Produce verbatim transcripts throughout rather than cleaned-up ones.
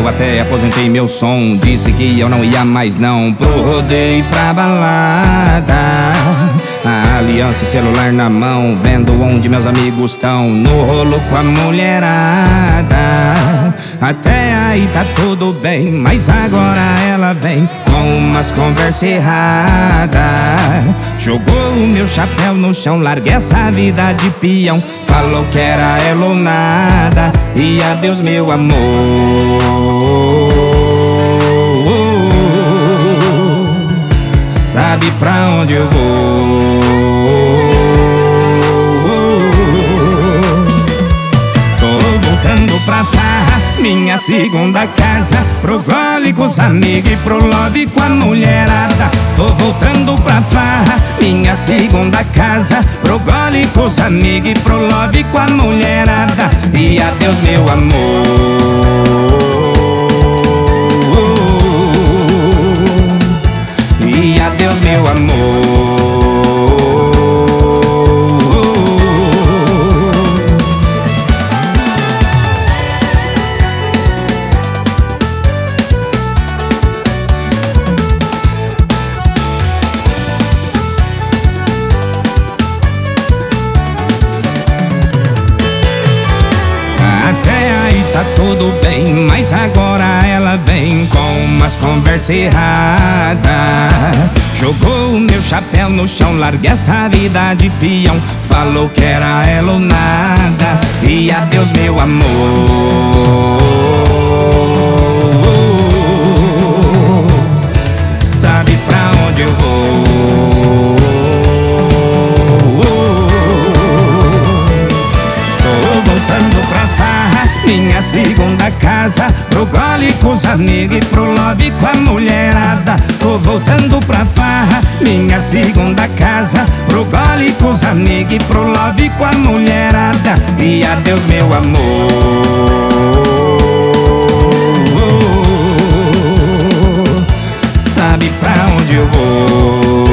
Eu até aposentei meu som, disse que eu não ia mais não pro rodeio e pra balada. A aliança e celular na mão, vendo onde meus amigos estão, no rolo com a mulherada. Até aí tá tudo bem, mas agora ela vem com umas conversas erradas. Jogou o meu chapéu no chão, larguei essa vida de peão. Falou que era ela ou nada, e adeus meu amor. Sabe pra onde eu vou? Tô voltando pra farra, minha segunda casa, pro gole com os amigos e pro love com a mulherada. Tô voltando pra farra, minha segunda casa, pro gole com os amigos e pro love com a mulherada. E adeus meu amor. E adeus meu amor. Tá tudo bem, mas agora ela vem com umas conversas erradas. Jogou o meu chapéu no chão, larguei essa vida de peão. Falou que era ela ou nada, e adeus meu amor. Sabe pra onde eu vou? Tô voltando pra farra, minha segunda casa, pro gole com os amigos e pro love com a mulherada. Tô voltando pra farra, minha segunda casa, pro gole com os amigos e pro love com a mulherada. E adeus meu amor. Sabe pra onde eu vou?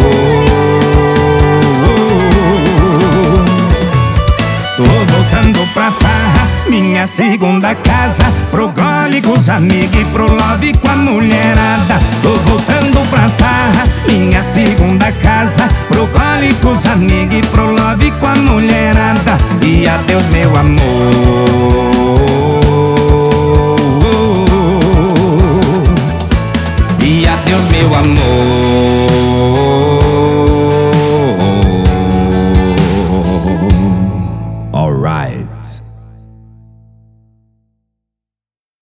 Tô voltando pra farra, minha segunda casa, pro gole com os amigos e pro love com a mulherada. Tô voltando pra farra, minha segunda casa, pro gole com os amigos e pro love com a mulherada. E adeus meu amor. E adeus meu amor. Alright.